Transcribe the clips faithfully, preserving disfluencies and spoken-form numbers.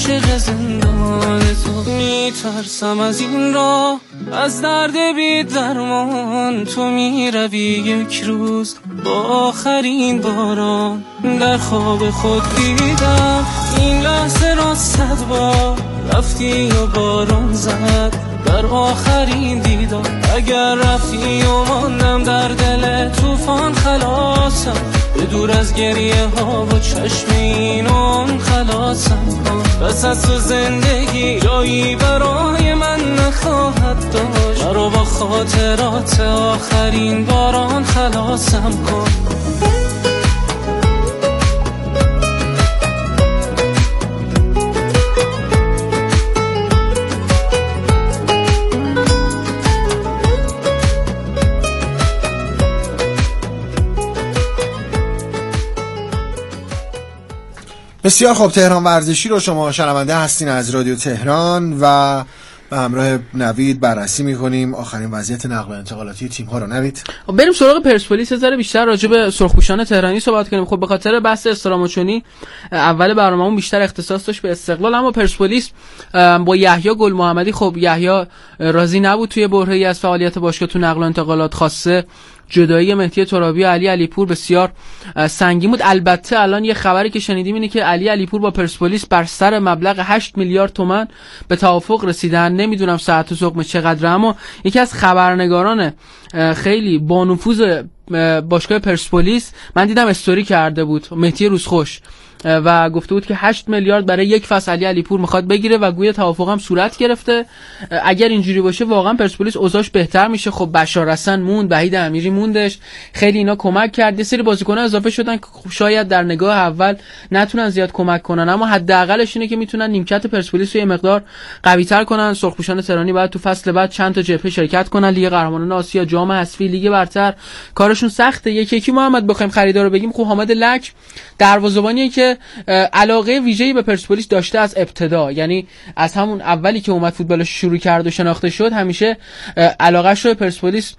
عاشق زندان تو. میترسم از این راه، از درد بی درمان. تو میروی یک روز با آخرین باران. در خواب خود دیدم این لحظه را صد بار. رفتی و باران زد در آخرین دیدار. اگر رفتی و ماندم در دل طوفان خلاصم. به دور از گریه ها و چشم اینان خلاصم. بس از تو زندگی جایی برای من نخواهد داشت. مرا با خاطرات آخرین باران خلاصم کن. بسیار خوب، تهران ورزشی رو شما شنونده هستین از رادیو تهران و به همراه نوید بررسی می‌کنیم آخرین وضعیت نقل و انتقالاتی تیم‌ها رو. نوید، بریم سراغ پرسپولیس، یه ذره بیشتر راجع به سرخپوشان تهرانی صحبت کنیم. خب به خاطر بحث استراموچونی اول برنامه‌مون بیشتر اختصاص داشت به استقلال، اما پرسپولیس با یحیی گل محمدی، خب یحیی راضی نبود توی برهه‌ای از فعالیت باشگاه تو نقل و انتقالات. خاصه جدایی مهدی ترابی و علی علیپور بسیار سنگین بود. البته الان یه خبری که شنیدیم اینه که علی علیپور با پرسپولیس بر سر مبلغ هشت میلیارد تومان به توافق رسیدن. نمیدونم ساعت و ثقب چقدره، اما یکی از خبرنگاران خیلی با نفوذ باشگاه پرسپولیس من دیدم استوری کرده بود، مهدی روزخوش، و گفته بود که هشت میلیارد برای یک فصل علی علیپور میخواد بگیره و گویا توافق هم صورت گرفته. اگر اینجوری باشه واقعا پرسپولیس اوضاعش بهتر میشه. خب بشار حسن موند، وحید امیری موندش، خیلی اینا کمک کرد. یه سری بازیکن‌ها اضافه شدن که شاید در نگاه اول نتونن زیاد کمک کنن، اما حداقلش اینه که میتونن نیمکت پرسپولیس رو یه مقدار قوی‌تر کنن. سرخپوشان تهرانی بعد تو فصل بعد چند تا جبهه شرکت کنن، لیگ قهرمانان آسیا، جام حذفی، لیگ برتر، کارشون سخته. یکی یکی محمد بخوایم خریدارو بگیم، خب حامد لک دروازه‌بانیه که علاقه ویژه‌ای به پرسپولیس داشته از ابتدا، یعنی از همون اولی که اومد فوتبالش شروع کرد و شناخته شد همیشه علاقه‌اش رو به پرسپولیس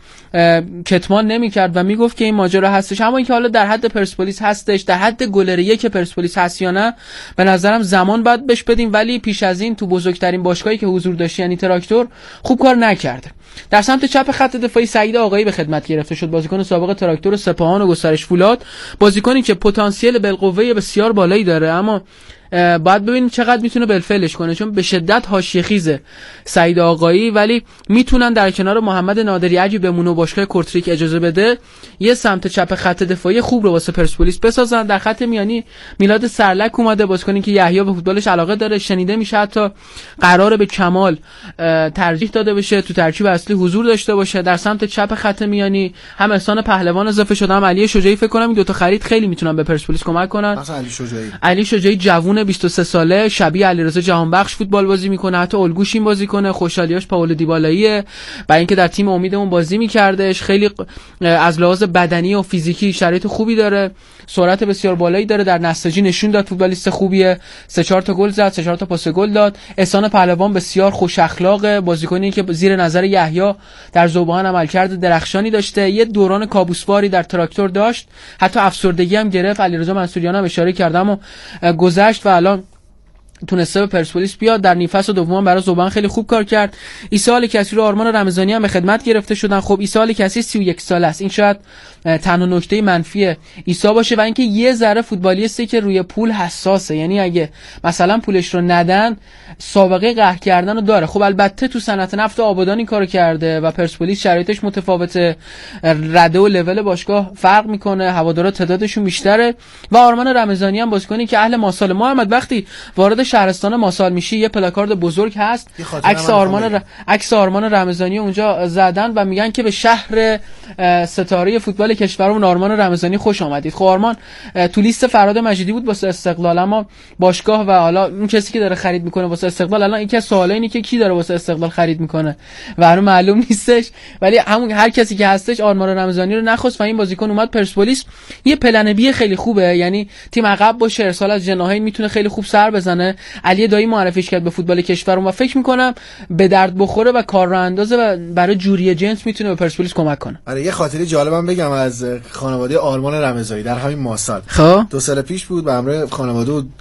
کتمان نمی‌کرد و میگفت که این ماجرا هستش. اما اینکه حالا در حد پرسپولیس هستش، در حد گلریه که پرسپولیس هست یا نه، به نظرم زمان باید بهش بدیم. ولی پیش از این تو بزرگترین باشگاهی که حضور داشت یعنی تراکتور خوب کار نکرده. در سمت چپ خط دفاعی سعید آقایی به خدمت گرفته شد، بازیکن سابق تراکتور و سپاهان و گسترش فولاد، بازیکنی که پتانسیل بالقوه بسیار بالایی داره، اما باید ببینیم چقدر میتونه بالفعلش کنه، چون به شدت حاشیه خیزه سعید آقایی. ولی میتونن در کنار محمد نادری اگه بمونه و باشگاه کورتریک اجازه بده یه سمت چپ خط دفاعی خوب رو واسه پرسپولیس بسازن. در خط میانی میلاد سرلک اومده، بازیکنی که یحیی به فوتبالش علاقه داره، شنیده میشه حتی قراره به کمال ترجیح داده بشه، تو ترکیب اصلی حضور داشته باشه. در سمت چپ خط میانی هم احسان پهلوان اضافه شده، هم علی شجاعی. فکر کنم این دو تا خرید خیلی میتونن به پرسپولیس کمک کنن. مثلا علی شجاعی علی شجاعی جوون بیست و سه ساله، شبیه علیرضا جهانبخش فوتبال بازی میکنه، حتی الگوش این بازی کنه. خوشحالیاش پائولو دیبالاییه، برای اینکه در تیم امیدمون بازی میکردش. خیلی از لحاظ بدنی و فیزیکی شرایط خوبی داره، سرعت بسیار بالایی داره، در نساجی نشون داد فوتبالیست خوبیه، سه چهار تا گل زد، سه چهار تا پاس گل داد. احسان پهلوان بسیار خوش اخلاقه، بازیکنی که زیر نظر یحیی در ذوبان عملکرد درخشانی داشته، یه دوران کابوسواری در تراکتور داشت، حتی افسردگی هم گرفت. علیرضا منصوریان هم اشاره کردم و گذشت و الان تونسته به پرسپولیس بیاد. در نیم فصل دوم برای ذوبان خیلی خوب کار کرد. عیسی الکسی و آرمان رمضانی هم به خدمت گرفته شدن. خب عیسی الکسی سی و یک ساله است، این شاید تنها نکته منفی عیسی باشه، و اینکه یه ذره فوتبالیستی که روی پول حساسه، یعنی اگه مثلا پولش رو ندن سابقه قهر کردن رو داره. خب البته تو صنعت نفت آبادان این کارو کرده و پرسپولیس شرایطش متفاوته، رده و لول باشگاه فرق میکنه، هوادارا تعدادشون بیشتره. و آرمان رمضانی هم بازیکنی که اهل ماسال. محمد وقتی وارد شهرستان ماسال میشی یه پلاکارد بزرگ هست، عکس آرمان ر... عکس آرمان رمضانی اونجا زدن و میگن که به شهر ستاره فوتبال کشورمون آرمان رمضانی خوش آمدید. خب آرمان تو لیست فراد مجیدی بود واسه استقلال، اما باشگاه و حالا اون کسی که داره خرید میکنه واسه استقلال، الان این که سواله اینه که کی داره واسه استقلال خرید میکنه و هنوز معلوم نیستش، ولی همون هر کسی که هستش آرمان رمضانی رو نخواست و این بازیکن اومد پرسپولیس. یه پلن بی خیلی خوبه، یعنی تیم عقب باشه، ارسال از جناحین میتونه خیلی خوب سر بزنه. علی دایی معرفیش کرد به فوتبال کشورمون و فکر میکنم به درد بخوره و کار راه اندازه و برای جوری جنس میتونه به پرسپولیس کمک کنه. آره یه خاطره جالبم بگم از خانواده آرمان رمضانی در همین ماسال. خب دو سال پیش بود، به همراه خانواده و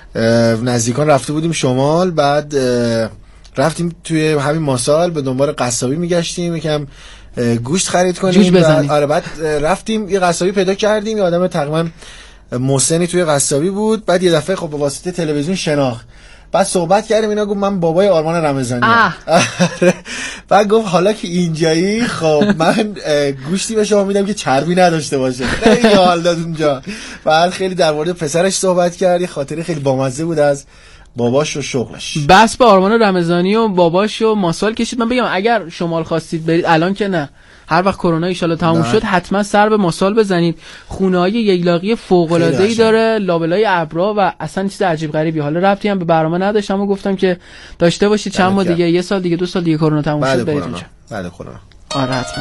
نزدیکان رفته بودیم شمال، بعد رفتیم توی همین ماسال به دنبال قصابی میگشتیم یکم گوشت خرید کنیم. جوج بزنیم. آره بعد رفتیم یه قصابی پیدا کردیم، یه آدم تقریبا محسنی توی قصابی بود. بعد یه دفعه خب به واسطه تلویزیون شناخت، بعد صحبت کردیم، اینا گفت من بابای آرمان رمضانی ام. بعد گفت حالا که اینجایی خب من گوشتی به شما میدم که چربی نداشته باشه. خیلی حال داد اونجا. بعد خیلی در مورد پسرش صحبت کردی، خاطره خیلی بامزه بود از باباش و شغلش. بس به آرمان رمضانی و باباش و ماسال کشید. من بگم اگر شمال خواستید برید، الان که نه، هر وقت کرونا ان شاء الله تموم شد حتما سر به ماسال بزنید. خونه‌های ییلاقی فوق‌العاده‌ای داره، لابلای ابرا و اصلا چیز عجیب غریبی. حالا ربطی هم به برنامه نداشتم و گفتم که داشته باشید چند ماه دیگه، یه سال دیگه، دو سال دیگه کرونا تموم شد برید اونجا. بعد کرونا. آره حتما.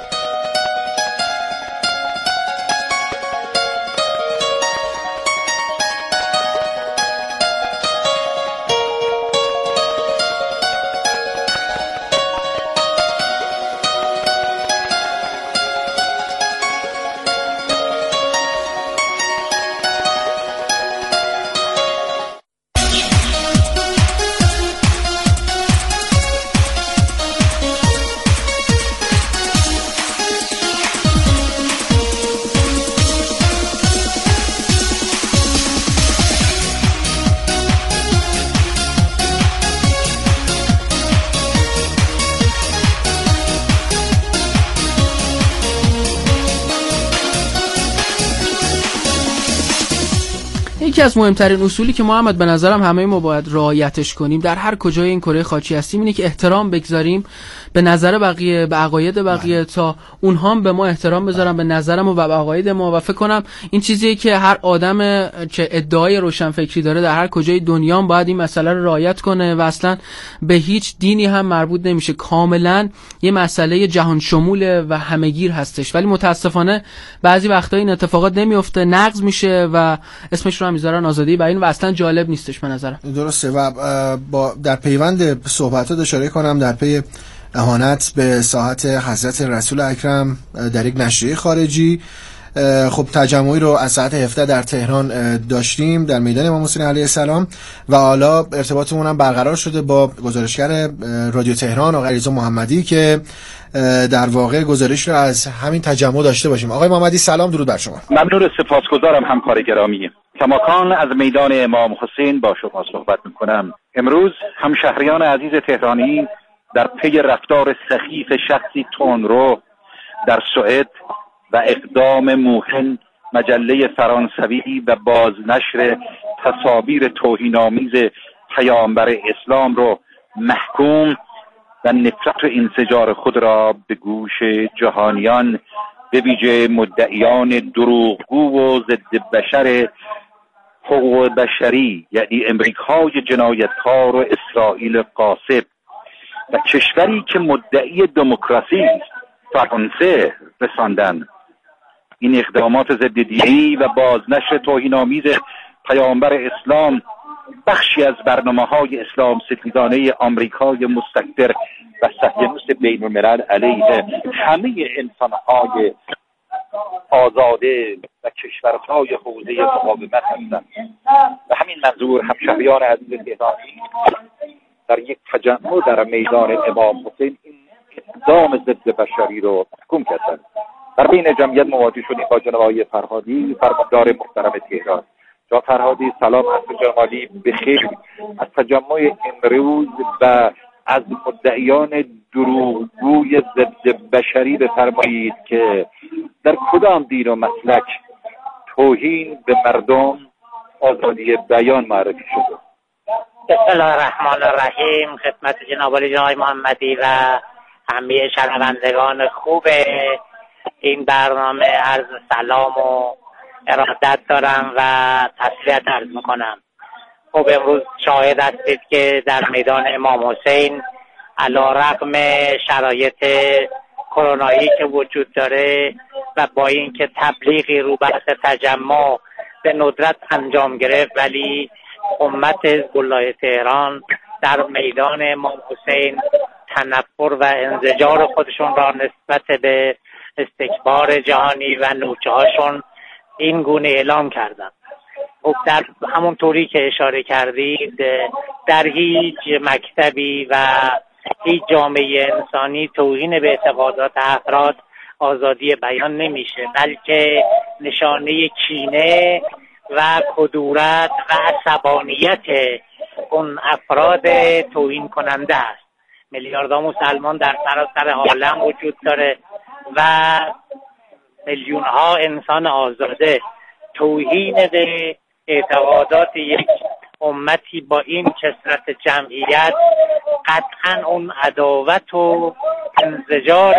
یکی از مهمترین اصولی که محمد به نظرم همه ما باید رعایتش کنیم در هر کجای این کره خاکی هستیم اینه که احترام بگذاریم به نظر بقیه، به عقاید بقیه، تا اونها هم به ما احترام بذارن به نظر ما و به عقاید ما. و فکر کنم این چیزیه که هر آدم که ادعای روشنفکری داره در هر کجای دنیا هم باید این مسئله رو رعایت کنه و اصلا به هیچ دینی هم مربوط نمیشه. کاملا یه مسئله جهان شموله و همه‌گیر هستش، ولی متاسفانه بعضی وقتا این اتفاقات نمیفته، نقض میشه و اسمش رو هم میذارن آزادی بیان و اصلا جالب نیستش به نظرم. درسته. و با در پیوند صحبتات اشاره کنم در پی اهانت به ساحت حضرت رسول اکرم در یک نشریه خارجی. خب تجمعی رو از ساعت هفده در تهران داشتیم در میدان امام حسین علیه السلام و حالا ارتباطمون هم برقرار شده با گزارشگر رادیو تهران آقای علیرضا محمدی که در واقع گزارش رو از همین تجمع داشته باشیم. آقای محمدی سلام، درود بر شما. ممنون، سپاسگزارم همکار گرامی. کماکان از میدان امام حسین با شما صحبت میکنم. امروز همشهریان عزیز تهرانی در پی رفتار سخیف شخصی تندرو در سوئد و اقدام موهن مجله فرانسوی و بازنشر تصاویر توهین‌آمیز پیامبر اسلام رو محکوم و نفرت و انزجار خود را به گوش جهانیان به ویژه مدعیان دروغگو و ضد بشر حقوق بشری یعنی امریکای جنایتکار و اسرائیل غاصب و کشوری که مدعی دموکراسی است فرانسه رساندن. این اقدامات ضد دینی و بازنشر توهین‌آمیز پیامبر اسلام بخشی از برنامه‌های اسلام ستیزانه آمریکای مستکبر و صهیونیست بین‌الملل علیه همه انسان‌های آزاده و کشورهای حوزه مقاومت هستند. و همین منظور همشهریان عزیز تهرانی در یک تجمع در میدان امام حسین این اقدام ضد بشری رو محکوم کردند. در بین جمعیت مواجه شدیم با جناب آقای فرهادی، فرماندار محترم تهران. جناب فرهادی سلام از جنابعالی بخیر. از تجمع امروز و از مدعیان دروغگوی ضد بشری بفرمایید که در کدام دین و مسلک توهین به مردم آزادی بیان معرفی شده؟ بسم الله الرحمن الرحیم. خدمت جناب عالی جناب محمدی و همه شنوندگان خوب این برنامه عرض سلام و ارادت دارم و تسلیت عرض میکنم. خب امروز شاهد هستید که در میدان امام حسین علیرغم شرایط کرونایی که وجود داره و با اینکه تبلیغی رو بحث تجمع به ندرت انجام گرفت، ولی امت حزب الله تهران در میدان امام حسین تنفر و انزجار خودشون را نسبت به استکبار جهانی و نوچه هاشون این گونه اعلام کردن. خب در همون طوری که اشاره کردید در هیچ مکتبی و هیچ جامعه انسانی توهین به اعتقادات افراد آزادی بیان نمیشه، بلکه نشانه کینه و کدورت و عصبانیت اون افراد توهین کننده است. میلیاردها مسلمان در سراسر عالم وجود داره و میلیون ها انسان آزاده. توهین به اعتقادات یک امتی با این کثرت جمعیت قطعا اون عداوت و انزجار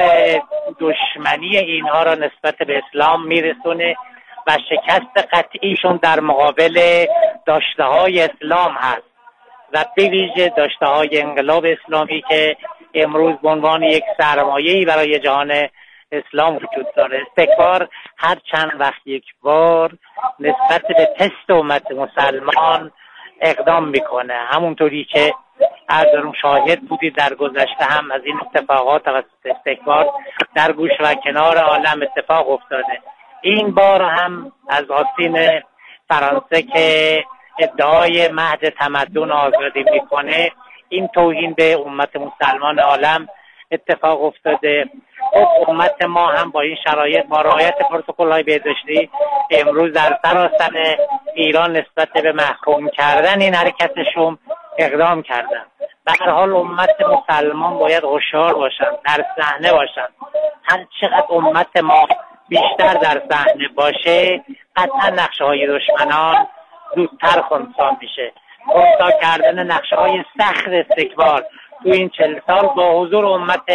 دشمنی اینها را نسبت به اسلام میرسونه و شکست قطعیشون در مقابل داشته های اسلام هست و به ویژه داشته های انقلاب اسلامی که امروز به عنوان یک سرمایه‌ای برای جهان اسلام وجود داره. استکبار هر چند وقت یک بار نسبت به تست امت مسلمان اقدام میکنه، همونطوری که از شاهد بودید در گذشته هم از این اتفاقات و استکبار در گوش و کنار عالم اتفاق افتاده. این بار هم از آستین فرانسه که ادعای مهد تمدن آزادی میکنه این توهین به امت مسلمان عالم اتفاق افتاده. خب امت ما هم با این شرایط با رعایت پروتکل‌های بهداشتی امروز در سراسر ایران نسبت به محکوم کردن این حرکتشون اقدام کردن. به هر حال امت مسلمان باید هوشیار باشن، در صحنه باشن. هر چقدر امت ما بیشتر در صحنه باشه قطعا نقشه‌های دشمنان زودتر خنثی میشه. خنثی کردن نقشه‌های سخت استکبار تو این چهل سال با حضور امت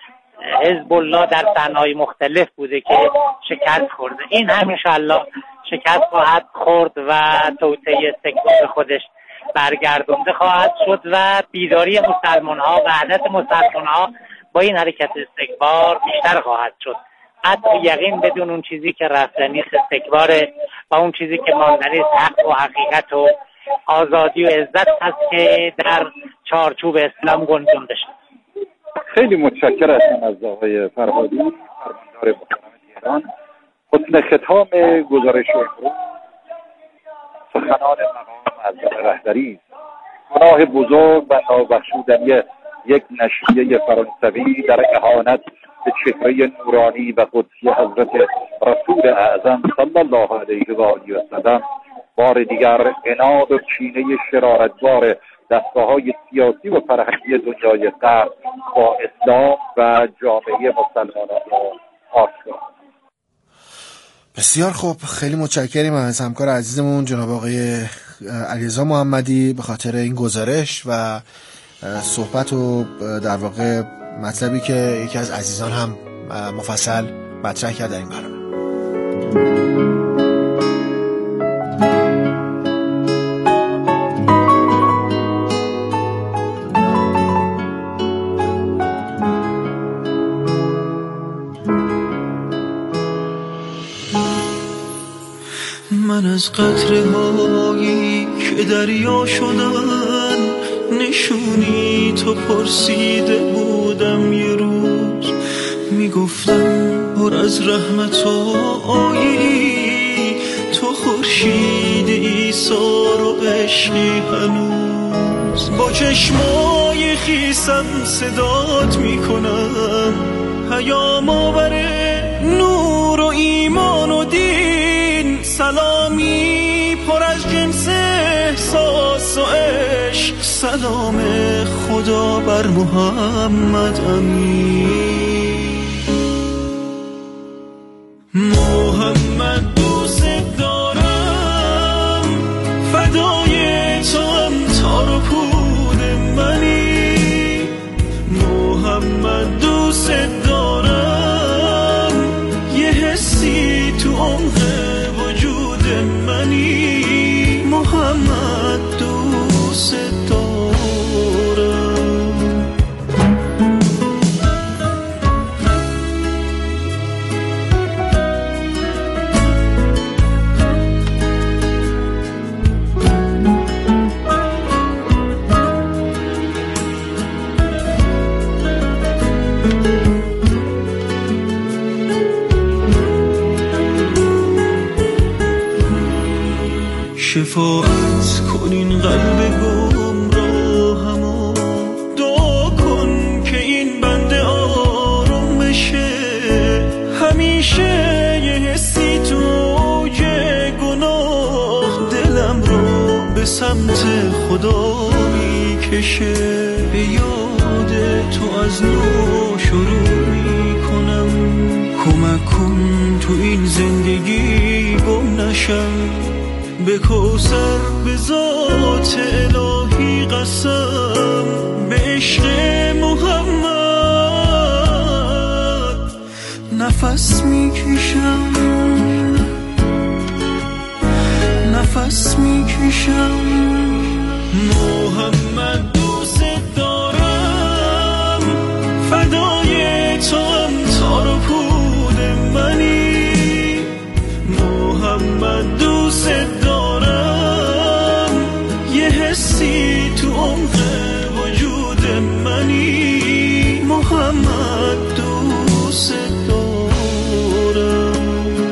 حزب الله در صحنه‌های مختلف بوده که شکست خورده. این هم انشاءالله شکست خواهد خورد و توطئه استکبار خودش برگردونده خواهد شد و بیداری مسلمان‌ها و وحدت مسلمان‌ها با این حرکت استکبار بیشتر خواهد شد. حتی یقین بدون اون چیزی که رفتنی است استکباره و اون چیزی که ماندنی است حق و حقیقت و آزادی و عزت هست که در چارچوب اسلام گنجانده شد. خیلی متشکر هستم از آقای فرهادی، فرماندار محترم تهران. حسن ختام گزارش امروز سخنان مقام معظم رهبری است. گناه بزرگ و نابخشودنی یک نشریه فرانسوی در اهانت به چهره نورانی و قدسی حضرت رسول اعظم صلی الله علیه و آله و سلم بار دیگر عناد و کینه شرارتبار دستگاه‌های سیاسی و فرهنگی دنیای غرب با اسلام و جامعه مسلمانان را آشکار. بسیار خوب، خیلی متشکریم از همکار عزیزمون جناب آقای علیرضا محمدی به خاطر این گزارش و صحبت و در واقع مطلبی که یکی از عزیزان هم مفصل مطرح کرد در این برنامه. من از قطره هایی که دریا شدن نشونی تو پرسیده بودم یه روز، میگفتم پر از رحمت و آیی تو خورشید ایثار و عشقی هنوز. با چشمای خیسم صدات میکنم پیام آوره نور و ایمان و دین، سلامی پر از جنس احساس و عشق، سلام خدا بر محمد امین. محمد دوست دارم فدای تو هم تار و پود منی، محمد دوست دارم یه حسی تو عمق وجود منی، محمد دوست دارم. شفاعت کن این قلب گمراهمو، دعا کن که این بنده آروم بشه. همیشه یه حسی تو یه گناه دلم رو به سمت خدا میکشه. به یاد تو از نو شروع میکنم، کمک کن تو این زندگی گم نشم. به کوثر به ذات الهی قسم، به عشق محمد نفس میکشم، نفس میکشم. محمد دوست دارم، فدای تو هم تار و پود منی. محمد دوست دارم، یه حسی تو عمق وجود منی. محمد دوست دارم.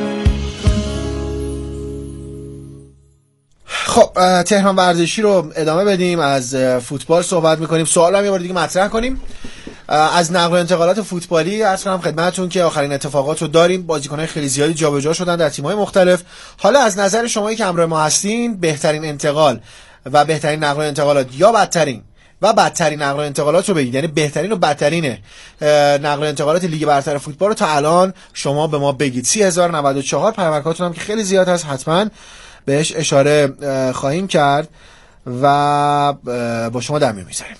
خب تهران ورزشی رو ادامه بدیم، از فوتبال صحبت میکنیم. سوال هم یه بار دیگه مطرح کنیم از نقل و انتقالات فوتبالی. عرض کنم خدمتتون که آخرین اتفاقات رو داریم. بازیکن‌های خیلی زیادی جابجا شدن در تیم‌های مختلف. حالا از نظر شمایی که همراه ما هستین، بهترین انتقال و بهترین نقل و انتقالات یا بدترین و بدترین نقل و انتقالات رو بگید، یعنی بهترین و بدترین نقل و انتقالات لیگ برتر فوتبال رو تا الان شما به ما بگید. سی هزار و نود و چهار پیامکاتون هم که خیلی زیاد هست، حتما بهش اشاره خواهیم کرد و با شما در میون میذاریم.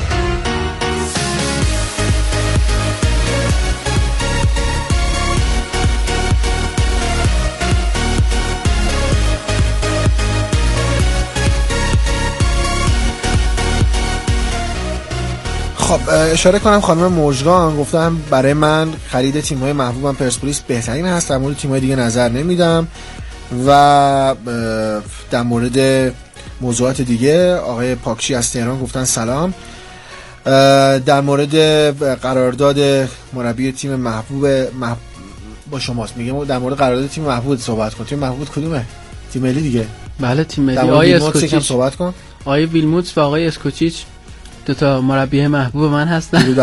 خب اشاره کنم خانم موجگان گفتم برای من خرید تیم‌های محبوبم پرسپولیس بهترین هست، در مورد تیم‌های دیگه نظر نمیدم. و در مورد موضوعات دیگه آقای پاکچی از تهران گفتن سلام. در مورد قرارداد مربی تیم محبوب محب... با شماست، میگم در مورد قرارداد تیم محبوب صحبت کن. تیم محبوب کدومه؟ تیم ملی دیگه. بله تیم ملی. آقای اسکوچیچ صحبت کن. آقای ویلموتس و آقای اسکوچیچ دو تا مربی محبوب من هستن.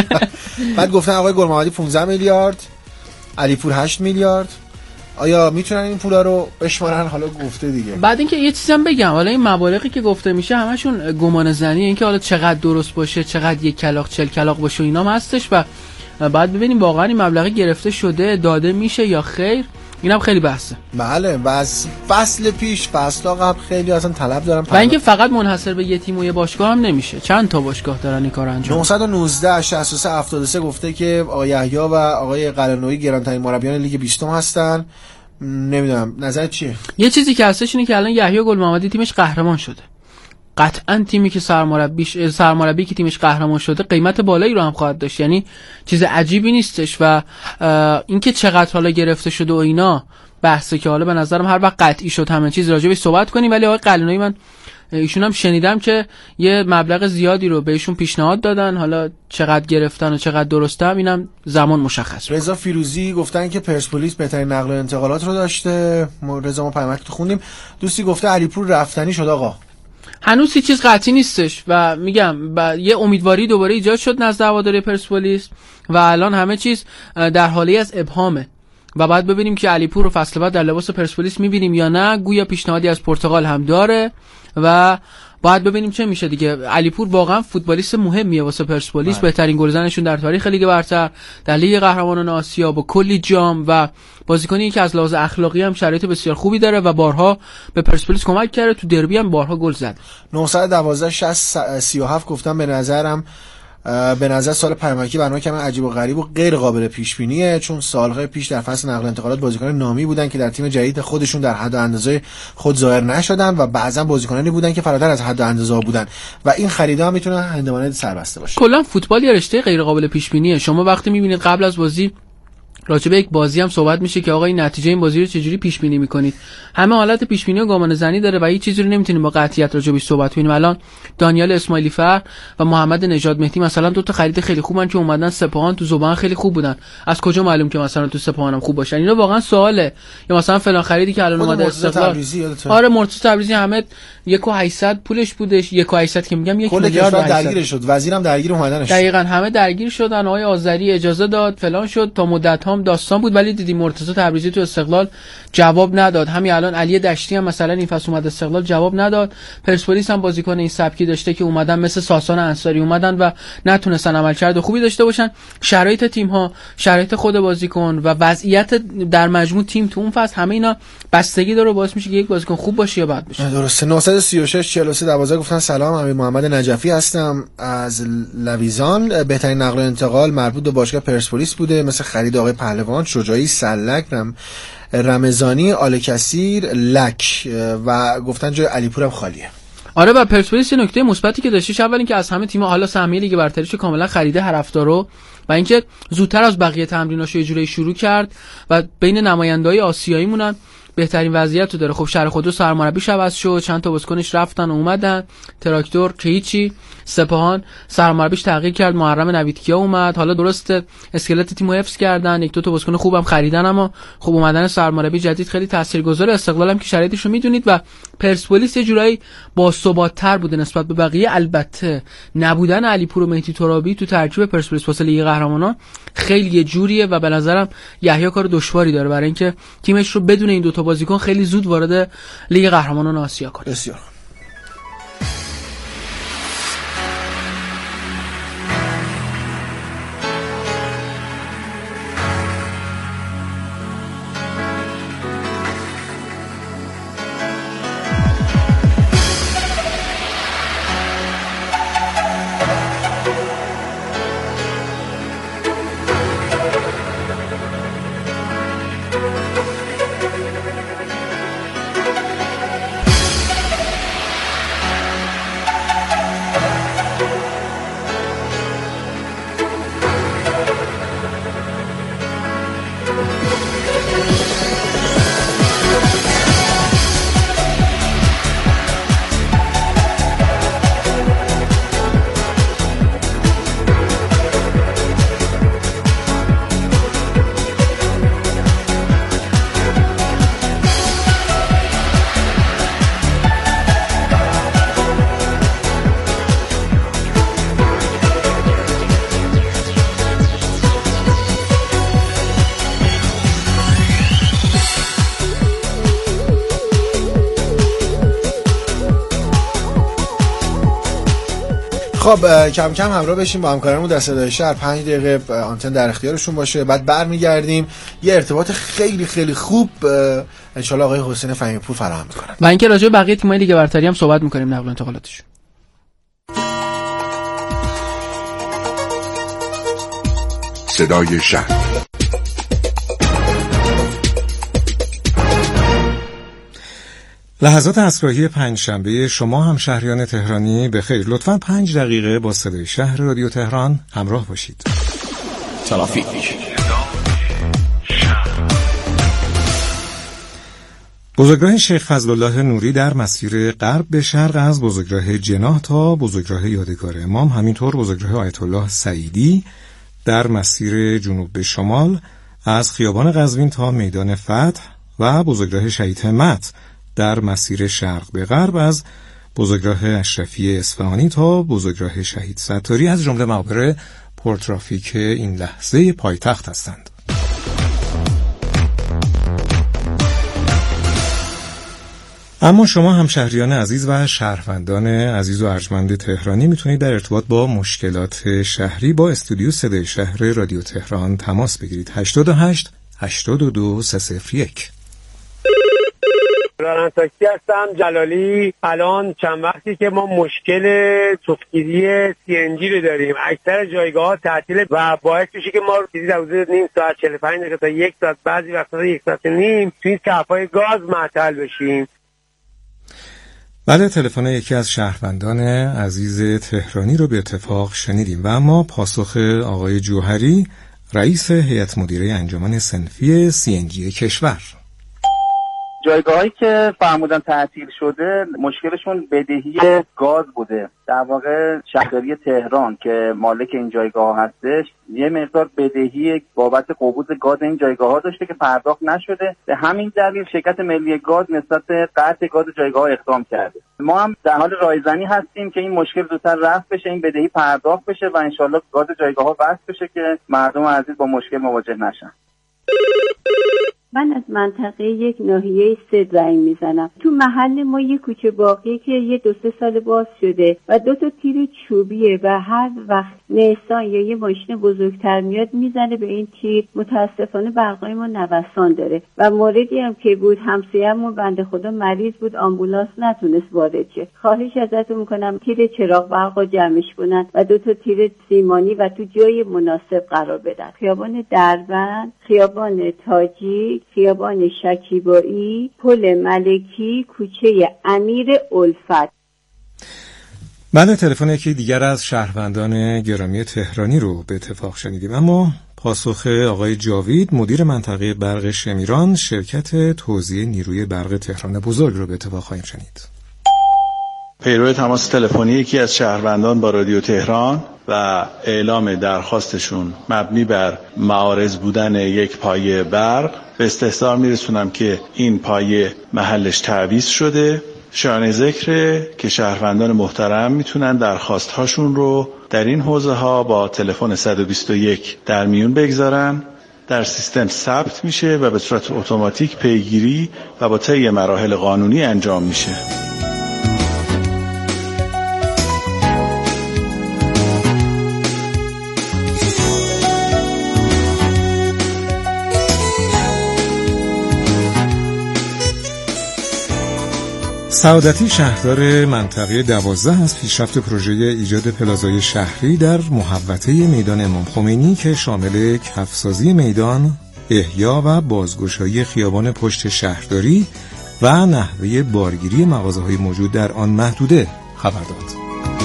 بعد گفتن آقای گل‌محمدی پانزده میلیارد، علیپور هشت میلیارد. آیا میتونن این پولا رو بشمارن؟ حالا گفته دیگه. بعد اینکه یه چیزی هم بگم، حالا این مبالغی که گفته میشه همشون گمان زنیه، اینکه حالا چقدر درست باشه، چقدر یک کلاغ چل کلاغ باشه، اینا هم هستش و بعد ببینیم واقعا این مبلغی گرفته شده داده میشه یا خیر. اینم خیلی بحثه. بله و از فصل پیش فصل قبل خیلی اصلا طلب دارن و اینکه فقط منحصر به یه تیم و یه باشگاه هم نمیشه، چند تا باشگاه دارن این کارو انجام. نه یک نه شصت و سه هفتاد و سه گفته که آقای یحیی و آقای قلعه‌نویی گرانترین مربیان لیگ بیستم هستن. نمیدونم نظرت چیه؟ یه چیزی که هستش اینه که الان یحیی گل‌محمدی تیمش قهرمان شده. قطعاً تیمی که سرمربیش سرمربی که تیمش قهرمان شده قیمت بالایی رو هم خواهد داشت، یعنی چیز عجیبی نیستش. و اینکه چقدر حالا گرفته شده و اینا بحثه که حالا به نظرم هر وقت قطعی شد همه چیز راجع بهش صحبت کنیم. ولی آقای قلعه‌نویی من ایشون هم شنیدم که یه مبلغ زیادی رو بهشون پیشنهاد دادن، حالا چقدر گرفتن و چقدر درسته هم اینم زمان مشخص. رضا فیروزی گفتن که پرسپولیس بهترین نقل و انتقالات رو داشته. رضا ما پیامک تو خوندیم. دوستی گفته علیپور رفتنی شد. آقا هنوز هیچ چیز قطعی نیستش و میگم یه امیدواری دوباره ایجاد شد نزد هواداری پرسپولیس و الان همه چیز در حالی از ابهامه و بعد ببینیم که علیپور رو فصل بعد در لباس پرسپولیس میبینیم یا نه. گویا پیشنهادی از پرتغال هم داره و باید ببینیم چه میشه دیگه. علیپور واقعا فوتبالیست مهمیه واسه پرسپولیس، بهترین گلزنشون در تاریخ لیگ برتر، در لیگ قهرمانان آسیا با کلی جام و بازیکنی که از لحاظ اخلاقی هم شرایط بسیار خوبی داره و بارها به پرسپولیس کمک کرده، تو دربی هم بارها گل زد. نه یک دو شصت سی و هفت گفتم به نظرم به نظر سال پرمکی برنامه کمی عجیب و غریب و غیر قابل پیش بینیه، چون سالهای پیش در فصل نقل و انتقالات بازیکنان نامی بودن که در تیم جدید خودشون در حد و اندازه خود ظاهر نشدن و بعضا بازیکنانی بودن که فراتر از حد و اندازه بودن و این خریدها هم میتونه هندوانه سربسته باشه. کلا فوتبال یه رشته غیر قابل پیش بینیه. شما وقتی میبینید قبل از بازی راجع به یک بازی هم صحبت میشه که آقا این نتیجه این بازی رو چجوری پیش بینی میکنید. همه حالت پیش بینی و گمان زنی داره و هیچ چیزی رو نمیتونیم با قطعیت راجع بهش صحبت کنیم. الان دانیال اسماعیلی فر و محمد نژاد مهدی مثلا دو تا خرید خیلی خوبن که اومدن سپاهان، تو زبان خیلی خوب بودن. از کجا معلوم که مثلا تو سپاهان هم خوب باشن؟ اینا واقعا سواله. یا مثلا فلان خریدی که الان اومده استقلال، آره مرتضی تبریزی همه یک و هشتصد پولش بودش، یک و هشتصد که میگم یک میلیارد درگیر شد، وزیرم درگیر اومدنش. دقیقاً همه درگیر شدن. آقای آذری اجازه داد فلان شد، تا مدت هم داستان بود، ولی دیدی مرتضی تبریزی تو استقلال جواب نداد. همین الان علی دشتی هم مثلا این فصل اومد استقلال جواب نداد. پرسپولیس هم بازیکن این سبکی داشته که اومدن مثل ساسان انصاری اومدن و نتونستن عملکرد خوبی داشته باشن. شرایط تیم ها، شرایط خود بازیکن و وضعیت در مجموع تیم تو اون فصل، همه اینا بستگی داره باعث میشه که یک بازیکن خوب باشه یا بد باشه. درسته. نه سه شش چهل و سه دوازده گفتن سلام، امیر محمد نجفی هستم از لویزان. بهترین نقل و انتقال مربوط به باشگاه پرسپولیس بوده، مثل خرید آقای پهلوان، شجاعی، سلک، رم رمضانی، آل کثیر، لک و گفتن جای علیپور هم خالیه. آره و پرسپولیس یه نکته مثبتی که داشتش اول اینکه از همه تیم‌ها حالا سهمیه لیگ برتریشو کاملا خریده هر هفته رو و اینکه زودتر از بقیه تمریناشو یه جوری شروع کرد و بین نماینده‌های آسیایی مونن بهترین وضعیت رو داره. خب شهر خودرو سرمربیش عوض شد، چند تا بازیکنش رفتن و اومدن، تراکتور که هیچی، سپاهان سرمربیش تغییر کرد، محرم نویدکیا اومد. حالا درسته اسکلت تیمو حفظ کردن، یک دو تا بازیکن خوبم خریدن، اما خب اومدن سرمربی جدید خیلی تاثیرگذاره. استقلال هم که شرایطش رو میدونید و پرسپولیس یه جورایی باثبات‌تر بوده نسبت به بقیه. البته نبودن علیپور و مهدی ترابی تو ترکیب پرسپولیس واسه لیگ قهرمانان خیلی یه جوریه و به نظرم یحیی کار دشواری داره برای اینکه تیمش رو بدون این دو تا بازیکن خیلی زود وارد لیگ قهرمانان آسیا کنه. بسیار خب کم کم همراه بشیم با همکارانمون در صدای شهر. پنج دقیقه آنتن در اختیارشون باشه، بعد برمیگردیم یه ارتباط خیلی خیلی خوب ان شاء الله آقای حسین فهیمی پور فراهم میکنن و اینکه راجع به بقیه تیم‌های لیگ برتری هم صحبت میکنیم، نقل و انتقالاتشون. صدای شهر. لحظات اسرایی پنج شنبه شما هم شهریان تهرانی به خیر. لطفاً پنج دقیقه با صدای شهر رادیو تهران همراه باشید. ترافیک. بزرگراه شیخ فضلالله نوری در مسیر غرب به شرق از بزرگراه جناح تا بزرگراه یادگار امام، همینطور بزرگراه آیت الله سعیدی در مسیر جنوب به شمال از خیابان قزوین تا میدان فتح و بزرگراه شهید همت در مسیر شرق به غرب از بزرگراه اشرفی اصفهانی تا بزرگراه شهید ستاری از جمله محور پرترافیک این لحظه پایتخت هستند. اما شما همشهریان عزیز و شهروندان عزیز و ارجمند تهرانی میتونید در ارتباط با مشکلات شهری با استودیو صدای شهر رادیو تهران تماس بگیرید. هشتاد و هشت هشتاد و دو سه صفر یک. راننده تاکسی هستم، جلالی. الان چند وقتی که ما مشکل سوختگیری سی ان جی رو داریم، اکثر جایگاه ها تعطیله و باعث میشه که ما رو چیزی در حدود نیم ساعت چهل و پنج دقیقه تا یک ساعت، بعضی وقتا یک ساعت و نیم توی صف‌های گاز معطل بشیم. بله، تلفن یکی از شهروندان عزیز تهرانی رو به اتفاق شنیدیم و اما پاسخ آقای جوهری رئیس هیئت مدیره انجمن صنفی سی ان جی کشور. جایگاهایی که فرمودن تعطیل شده مشکلشون بدهی گاز بوده. در واقع شهرداری تهران که مالک این جایگاه هستش یه مقدار بدهی بابت قبوض گاز این جایگاه ها داشته که پرداخت نشده. به همین دلیل شرکت ملی گاز نسبت به قطع گاز جایگاه ها اقدام کرده. ما هم در حال رایزنی هستیم که این مشکل زودتر رفع بشه، این بدهی پرداخت بشه و انشالله گاز جایگاه ها وصل بشه که مردم عزیز با مشکل مواجه نشن. من از منطقه یک ناحیه سه زنگ میزنم. تو محل ما یه کوچه باقیه که یه دو سه سال باز شده و دو تا تیر چوبیه و هر وقت نیسان یا یه ماشین بزرگتر میاد میزنه به این تیر. متاسفانه برقای ما نوسان داره و موردی هم که بود همسایه‌مون بنده خدا مریض بود، آمبولانس نتونست وارد شه. خواهش ازتون میکنم تیر چراغ برقو جمعش کنن و دو تا تیر سیمانی و تو جای مناسب قرار بدن. خیابان دربند، خیابان تاجی، خیابان شکیبایی، پل ملکی، کوچه امیر الفت. بعد تلفن یکی دیگر از شهروندان گرامی تهرانی رو به اتفاق شنیدیم، اما پاسخ آقای جاوید مدیر منطقه برق شمیران شرکت توزیع نیروی برق تهران بزرگ رو به اتفاق خواهیم شنید. پیرو تماس تلفنی یکی از شهروندان با رادیو تهران و اعلام درخواستشون مبنی بر معارض بودن یک پایه برق به استحضار میرسونم که این پایه محلش تعویض شده. شایان ذکر که شهروندان محترم میتونن درخواست هاشون رو در این حوزه ها با تلفن صد و بیست و یک در میون بگذارن، در سیستم ثبت میشه و به صورت اتوماتیک پیگیری و با طی مراحل قانونی انجام میشه. سعادتی شهردار منطقه دوازده از پیشرفت پروژه ایجاد پلازای شهری در محوطه میدان امام خمینی که شامل کفسازی میدان، احیا و بازگشایی خیابان پشت شهرداری و نحوه بارگیری مغازه‌های موجود در آن محدوده خبر داد.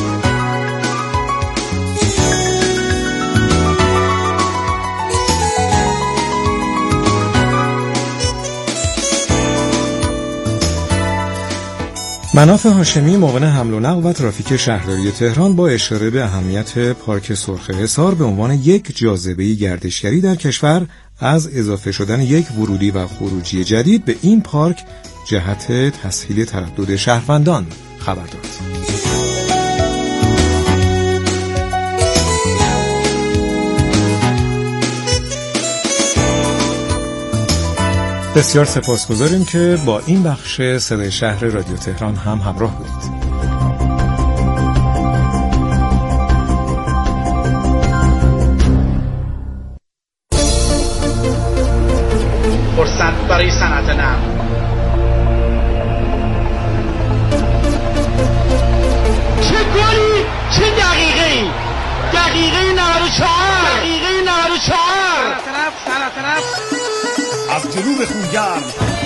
مناف هاشمی معاون حمل و نقل و ترافیک شهرداری تهران با اشاره به اهمیت پارک سرخ حصار به عنوان یک جاذبه گردشگری در کشور از اضافه شدن یک ورودی و خروجی جدید به این پارک جهت تسهیل تردد شهروندان خبر داد. بسیار سپاسگزاریم که با این بخش صدای شهر رادیو تهران هم همراه بودید. فرصت برای صنعت نفت. چه گلی؟ چه دقیقه‌ای؟ دقیقه نود و چهار. دقیقه نود و چهار. صنعت نفت، صنعت نفت. از جنوب خونگرم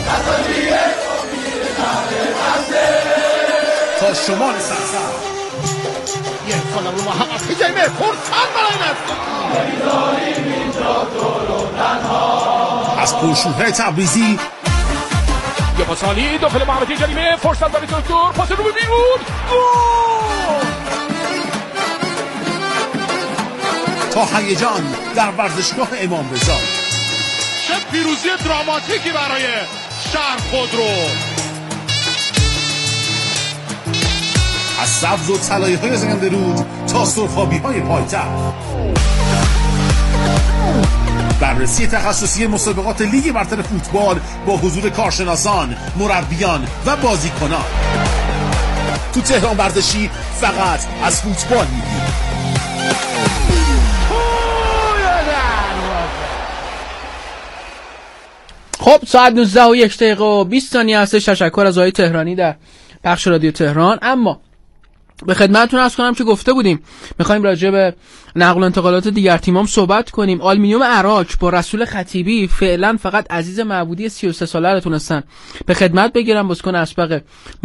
تا شمال سرسر یک کنم رو ما هم از خیجایمه فرصت برای نفت. از پرشوهه تبریزی یه پاسانی داخل محوطه جریمه، فرصت برای دکتر، پاس رو به بیرون، گل! تا هیجان در ورزشگاه امام رضا. چه پیروزی دراماتیکی برای شهر خودرو. از سبز و طلایی‌های زنده رود تا سرخابی‌های پایتخت. بررسی تخصصی مسابقات لیگ برتر فوتبال با حضور کارشناسان، مربیان و بازیکنان. تو تهران ورزشی فقط از فوتبال میگیم. خب ساعت نوزده و یک دقیقه و بیست ثانیه هستش. تشکر از آقای تهرانی در بخش رادیو تهران. اما به خدمتتون عرض کنم که گفته بودیم میخوایم راجع به نقل و انتقالات دیگر تیمام صحبت کنیم. آلومینیوم عراق با رسول خطیبی فعلا فقط عزیز معبودی سی و سه ساله رو تونستن به خدمت بگیرن بازیکن اسبق